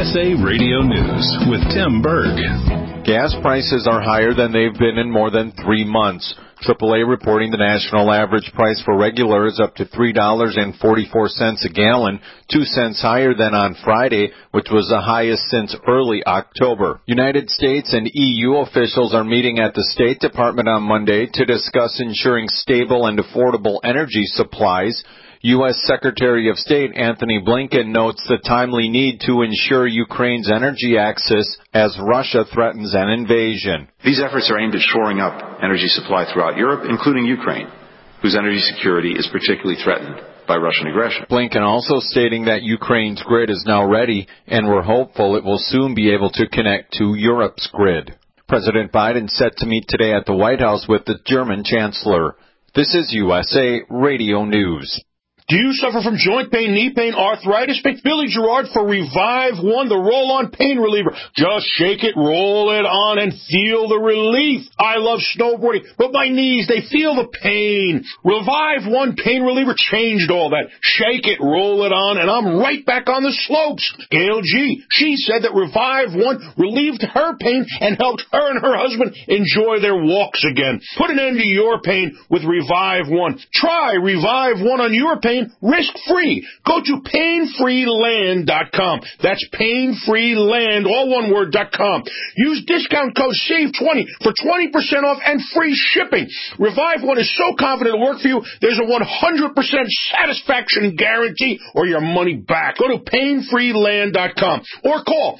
USA Radio News with Tim Berg. Gas prices are higher than they've been in more than 3 months. AAA reporting the national average price for regular is up to $3.44 a gallon, 2 cents higher than on Friday, which was the highest since early October. United States and EU officials are meeting at the State Department on Monday to discuss ensuring stable and affordable energy supplies. U.S. Secretary of State Anthony Blinken notes the timely need to ensure Ukraine's energy access as Russia threatens an invasion. These efforts are aimed at shoring up energy supply throughout Europe, including Ukraine, whose energy security is particularly threatened by Russian aggression. Blinken also stating that Ukraine's grid is now ready, and we're hopeful it will soon be able to connect to Europe's grid. President Biden set to meet today at the White House with the German Chancellor. This is USA Radio News. Do you suffer from joint pain, knee pain, arthritis? Pick Billy Gerard for Revive One, the roll-on pain reliever. Just shake it, roll it on, and feel the relief. I love snowboarding, but my knees, they feel the pain. Revive One pain reliever changed all that. Shake it, roll it on, and I'm right back on the slopes. Gail G., she said that Revive One relieved her pain and helped her and her husband enjoy their walks again. Put an end to your pain with Revive One. Try Revive One on your pain risk-free. Go to painfreeland.com. That's painfreeland, all one word, .com. Use discount code SAVE20 for 20% off and free shipping. Revive One is so confident it'll work for you, there's a 100% satisfaction guarantee or your money back. Go to painfreeland.com or call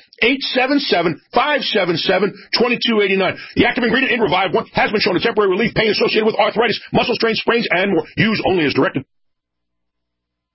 877-577-2289. The active ingredient in Revive One has been shown to temporary relief pain associated with arthritis, muscle strains, sprains, and more. Use only as directed.